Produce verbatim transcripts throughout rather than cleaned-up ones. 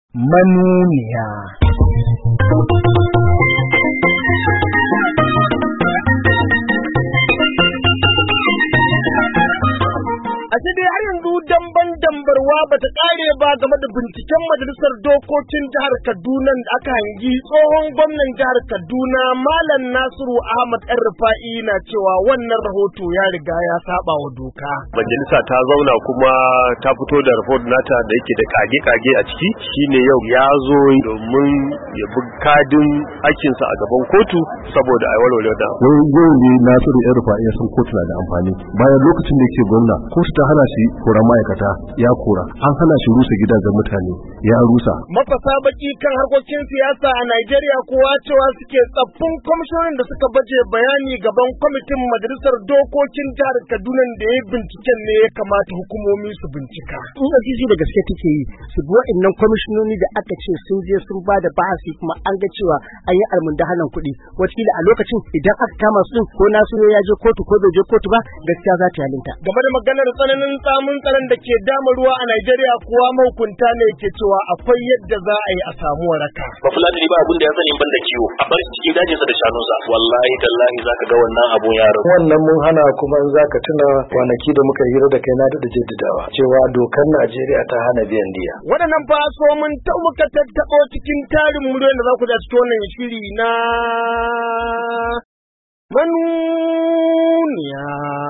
manuniya. A sai dai har yanzu damban dambarwa bata kare ba game da binciken majalisar dokokin jihar Kaduna da aka hangi tsohon gwamnan jihar Kaduna Malam Nasiru Ahmad El-Rufai na cewa wannan rahoto ya riga ya saba wa doka. Majalisa ta zauna kuma ta fito da rahoto nata da yake da kage-kage a ciki, shine yau ya zo domin ya bi kadin aikinsa a gaban kotu saboda a walwala da. Wai yau ne Nasiru El-Rufai ya san kotu na da amfani. Bayan lokacin da yake gwamna, kotu ta hana shi koran ma'aikata ya kora, an hana shi rusa gidajen mutane ya rusa. Mafasa baki kan harkokin siyasa a Najeriya kuwa cewa suke tsaffin kwamishinonin da suka baje bayani gaban kwamitin majalisar dokokin jihar Kaduna da ya binciken ne ya kamata hukumomi su bincika. In Azizi da gaske take yi su bi waɗannan kwamishinoni da aka ce sun je sun ba da bahasi kuma an ga cewa an yi almundahanan kuɗi, wakila a lokacin idan aka kama su ko nasu ne ya je kotu ko bai je kotu ba, gaskiya za ta yalinta. Game da maganar tsananin tsamin tsaron da ke dama ruwa a Najeriya kuwa mahukunta ne ke cewa akwai yadda za a yi a samu waraka. Ba Fulani ba abin da ya sani ban da kiwo, a bar shi cikin dajinsa da shanunsa. Wallahi tallahi zaka ga wannan abun yaro. Wannan mun hana, kuma in zaka tuna kwanaki da muka hira da kai na da jaddadawa cewa dokar Najeriya ta hana biyan diya. Waɗannan fa so mun ta muka tattaɓo cikin tarin muryoyin da za ku da cikin wannan shiri na manuniya.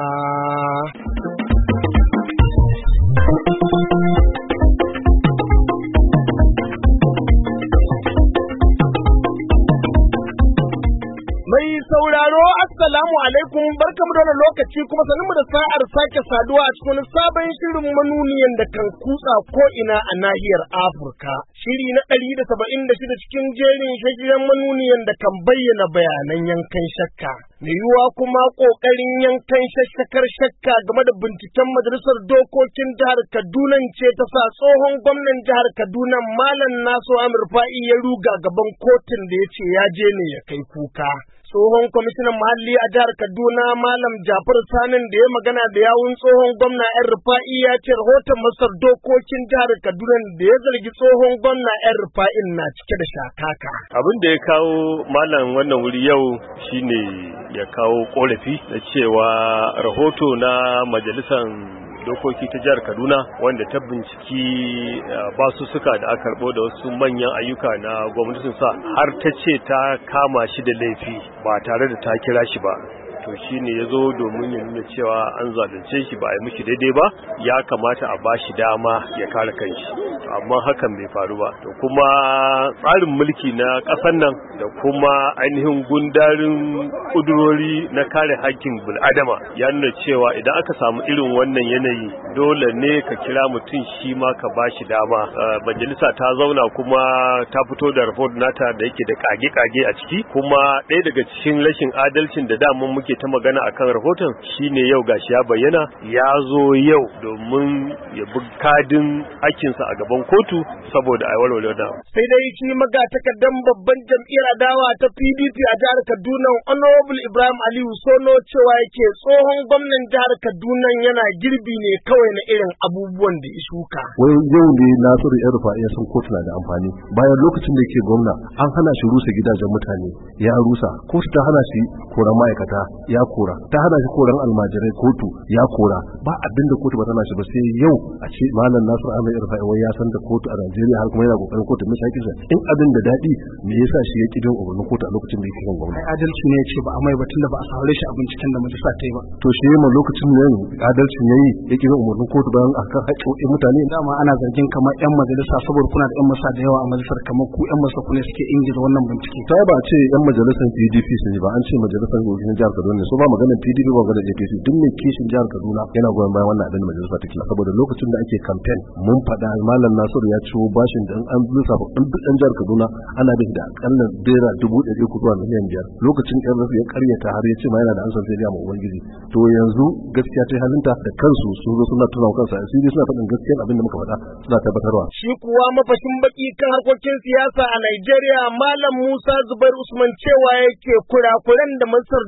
Mai sauraro assalamu alaikum, barkamu da wannan lokaci kuma sanin da sa'ar sake saduwa a cikin sabon shirin manuniyan da kan kutsa ko ina a nahiyar Afirka. Shiri na ɗari da saba'in da shida cikin jerin shiryen manuniyan da kan bayyana bayanan yankan shakka. Mai yiwuwa kuma ƙoƙarin yankan shakkar shakka game da binciken majalisar dokokin jihar Kaduna ce ta sa tsohon gwamnan jihar Kaduna Malam Nasiru Ahmad El-Rufai ya ruga gaban kotun da ya ce ya je ne ya kai kuka. Tsohon kwamishinan muhalli a jihar Kaduna Malam Jafar Sanin da ya magana da yawun tsohon gwamna El-Rufai ya ce rahoton masar dokokin jihar Kaduna da ya zargi tsohon gwamna El-Rufai na cike da shakaka. Abin da ya kawo malam wannan wuri yau shine ya kawo korafi da cewa rahoto na majalisar dokoki ta jihar Kaduna wanda ta binciki basussuka da aka karbo da wasu manyan ayyuka na gwamnatin sa har ta ce ta kama shi da laifi ba tare da ta kira shi ba. To shine yazo domin ya nuna cewa an zalunce shi ba a yi mishi daidai ba, ya kamata a bashi dama ya kare kanshi, amma hakan bai faru ba. To kuma tsarin mulki na ƙasar nan da kuma ainihin gundarin kudurori na kare haƙƙin bil'adama ya nuna cewa idan aka samu irin wannan yanayi dole ne ka kira mutum shi ma ka bashi dama. Majalisa ta zauna kuma ta fito da report nata da yake da kage-kage a ciki, kuma ɗaya daga cikin rashin adalcin da daman muke ta magana akan rahoton shine yau gashi ya bayyana ya zo yau domin ya bi kadin aikinsa a gaban kotu saboda a walwala da. Sai dai shi magatakardan babban jam'iyyar adawa ta P D P a jihar Kaduna Honorable Ibrahim Aliyu Sono cewa yake tsohon gwamnan jihar Kaduna yana girbi ne kawai na irin abubuwan da ya shuka. Wai yau ne Nasiru El-Rufai ya san kotu na da amfani. Bayan lokacin da yake gwamna an hana shi rusa gidajen mutane ya rusa, kotu ta hana shi koran ma'aikata ya kora, ta hana shi koran almajirai kotu ya kora. Ba abin da kotu ba tana shi ba sai yau a ce Malam Nasiru Ahmad El-Rufai wai ya san da kotu a Najeriya har kuma yana kokarin kotu mai shakin sa. In abin da dadi me yasa shi ya kidin umarnin kotu a lokacin da yake kan gwamnati? Adalci ne ya ce ba a mai batun da ba a saurare shi a binciken da majalisa ta yi ba. To shi ma lokacin nan adalcin yayi ya kidin umarnin kotu bayan akan haƙƙoƙin mutane. Dama ana zargin kamar yan majalisa saboda kuna da yan majalisa da yawa a majalisar, kamar ku yan majalisa ku ne suke ingiza wannan bincike. Ta ba ce yan majalisar P D P sun yi ba, an ce majalisar dokokin jihar Kaduna ne. So ba maganar P D P ba maganar A P C, duk mai kishin jihar Kaduna yana goyon bayan wannan abin da majalisa take. Saboda lokacin da ake campaign mun faɗa Malam Nasiru ya ciwo bashin da an lissafa ɗan ɗan jihar Kaduna ana bin da akalla naira dubu ɗari uku zuwa miliyan biyar. Lokacin ƴan rasu ya karyata har ya ce ma yana da ansan sai ya ma ubangiji. To yanzu gaskiya ta halinta da kansu sun zo suna tuna kansu asiri, suna faɗin gaskiyar abin da muka faɗa suna tabbatarwa. Shi kuwa mafashin baki kan harkokin siyasa a Najeriya Malam Musa Zubair Usman cewa yake kurakuran da masar dokokin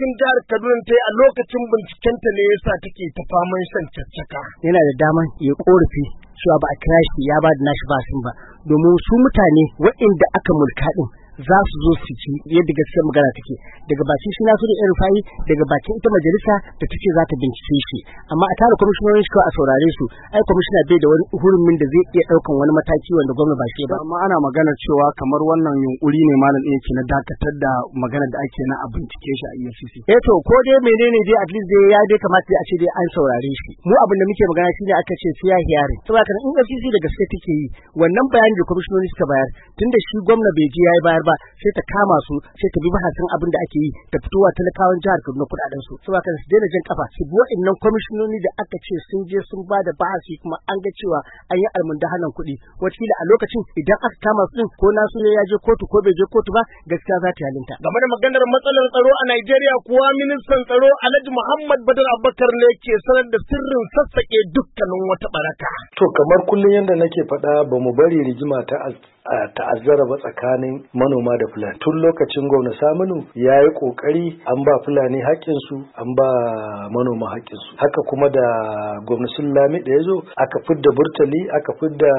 gwamnatin jihar Kaduna ta yi a lokacin bincikenta ne yasa take ta faman shan caccaka. Yana da daman ya korafi cewa ba a kira shi ya ba da nashi basin ba, domin su mutane waɗanda aka mulka din za su zo su ci yadda gaskiyar magana take daga bakin shi Nasiru El Rufai, daga bakin ita majalisa da take za ta bincike shi, amma a tare kwamishinonin shi a saurare su, ai kwamishina bai da wani hurumin da zai iya daukan wani mataki wanda gwamnati ba shi ba. Amma ana maganar cewa kamar wannan yunkuri ne malam ɗaya ke na dakatar da maganar da ake na a bincike shi a E F C C. Eh to ko dai menene dai at least dai ya dai kamata a ce dai an saurare shi. Mu abin da muke magana shine aka ce sai ya hiyare. Saboda kan E F C C da gaske take yi wannan bayani da kwamishinoni suka bayar tunda shi gwamnati bai ji yayi bayar ba sai ta kama su sai ta bi bahasin abin da ake yi ta fitowa talakawan jihar Kaduna kudaden su saboda kan su daina jin kafa su bi wa'annan kwamishinoni da aka ce sun je sun ba da bahasi kuma an ga cewa an yi almundahanan kuɗi wacila a lokacin idan aka kama su din ko nasu ne ya je kotu ko bai je kotu ba gaskiya za ta yalinta. Game da maganar matsalar tsaro a Najeriya kuwa ministan tsaro Alhaji Muhammad Badar Abubakar ne ke sanar da sirrin sassaƙe dukkanin wata baraka. To kamar kullum yadda nake faɗa ba mu bari rigima ta ta'azzara ba tsakanin manoma da Fulani. Tun lokacin gwamna Saminu ya yi ƙoƙari an ba Fulani haƙƙinsu an ba manoma haƙƙinsu. Haka kuma da gwamna Lami da ya zo aka fidda burtali aka fidda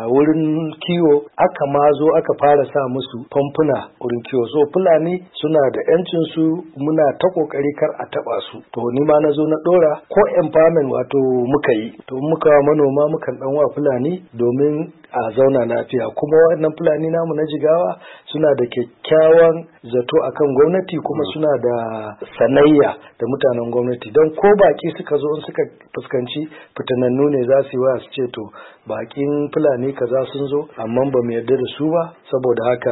wurin kiwo aka ma zo aka fara sa musu famfuna wurin kiwo. So Fulani suna da ‘yancinsu muna ta ƙoƙari kar a taɓa su. To ni ma na zo na ɗora ko empowerment wato muka yi. To muka wa manoma mukan ɗan wa Fulani domin a zauna lafiya, kuma waɗannan Fulani namu na Jigawa suna da kyakkyawan zato akan gwamnati kuma suna da sanayya da mutanen gwamnati, don ko baki suka zo in suka fuskanci fitanannu ne za su yi wa su ce to bakin Fulani kaza sun zo amma ba mu yarda da su ba saboda haka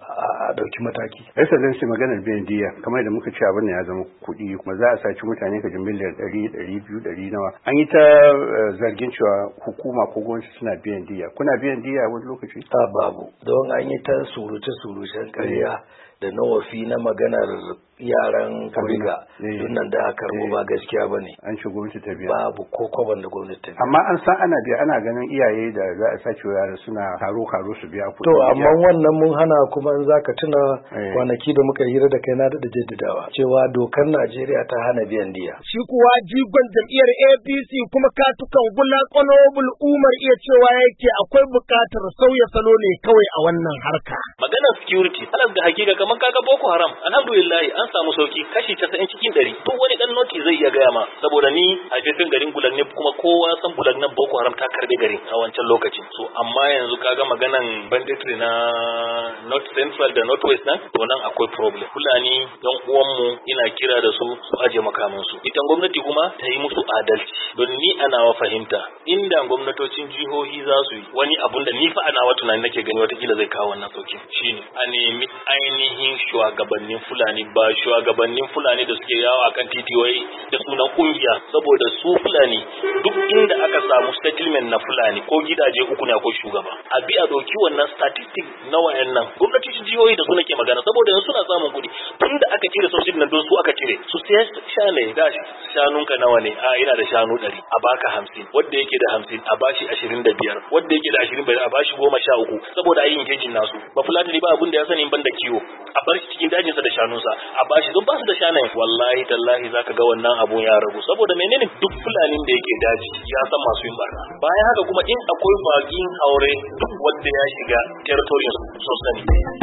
a dauki mataki. Excellency maganar biyan diya kamar da muka ce abin ya zama kuɗi kuma za a saci mutane ka miliyan ɗari ɗari biyu ɗari nawa, an yi ta zargin cewa hukuma ko gwamnati suna biyan diya. Kuna biyan diya wani lokaci? A babu, don an yi ta surutu-surutan ƙarya da nawafi na maganar yaran kuriga dunnan da aka karbo ba gaskiya ba ne. An ci gwamnati ta biya? Babu ko kwaban da gwamnati ta biya. Amma an san ana biya, ana ganin iyaye da za a sace yara suna karo-karo su biya kuɗi. To amma wannan mun hana, kuma in zaka tuna kwanaki da muka hira da kai na da jaddadawa cewa dokar Najeriya ta hana biyan diya. Shi kuwa jigon jam'iyyar A P C kuma katukan gula Honorable Umar iya cewa yake akwai buƙatar sauya salo ne kawai a wannan harka. Maganar security, alas da hakika kamar kaga Boko Haram, alhamdulillah an samu sauki kashi casa'in cikin ɗari. To wani dan noti zai iya gaya ma, saboda ni a jefin garin Gulag ne kuma kowa san Gulag nan Boko Haram ta karbe garin a wancan lokacin. So amma yanzu kaga maganan banditry na North Central da North West nan, to nan akwai problem. Fulani yan uwanmu ina kira da su su aje makaman su. Ita gwamnati kuma ta yi musu adalci. Don ni ana wa fahimta inda gwamnatocin jihohi za su yi wani abun da ni fa ana wa tunani nake gani watakila zai kawo wannan sauki. Shine a nemi ainihin shugabannin Fulani ba shugabannin Fulani da suke yawo akan titiyoyi da sunan kungiya, saboda su Fulani duk inda aka samu settlement na Fulani ko gidaje uku ne akwai shugaba. A bi a doki wannan statistic na wayannan gwamnatocin jihohi da su nake magana, saboda yanzu suna samun kuɗi tunda aka cire subsidy nan don su aka cire su sai shane da shanunka nawa ne a ina da shanu ɗari a baka hamsin, wanda yake da hamsin a bashi ashirin da biyar, wanda yake da ashirin bai a bashi goma sha uku, saboda ayin kejin nasu ba Fulani ba abin da ya sani ban da kiwo a bar shi cikin dajinsa da shanunsa a bashi don ba su da shanayen. Wallahi tallahi zaka ga wannan abun ya ragu, saboda menene duk Fulanin da yake daji ya san masu yin barna. Bayan haka kuma in akwai bakin aure duk wanda ya shiga territory su sani.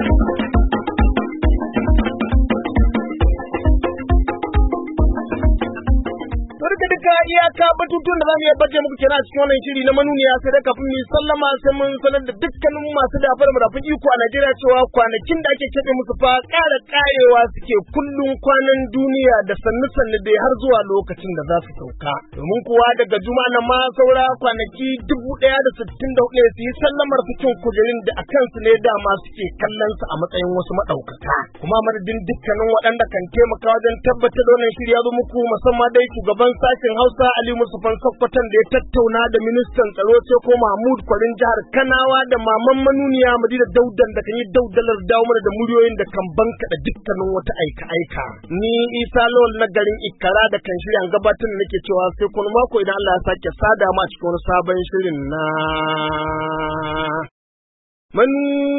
Duka duka iyaka batutun da zamu iya baje muku kenan a cikin wannan shiri na manuniya, sai da kafin mu sallama sai mun sanar da dukkanin masu dafar marafin iko a Najeriya cewa kwanakin da ake kebe musu fa ƙara ƙarewa suke kullun kwanan duniya da sannu sannu dai har zuwa lokacin da za su sauka. Domin kuwa daga juma'a na ma saura kwanaki dubu ɗaya da sittin da hudu su yi sallamar fitin kujerin da a kansu ne dama suke kallon su a matsayin wasu maɗaukaka. Kuma madadin dukkanin waɗanda kan taimaka wajen tabbatar da wannan shiri ya zo muku, musamman dai shugaban sashen Hausa Ali Musufan Sokoton da ya tattauna da ministan tsaro sai ko Mahmud Kwarin jihar Kanawa da maman manuniya Madina Daudan da kan yi daudalar dawo mana da muryoyin da kan banka da dukkanin wata aika-aika. Ni Isa Lawal na garin Ikara da kan shirya gabatar da nake cewa sai kuma mako idan Allah ya sake sada mu a cikin wani sabon shirin na manu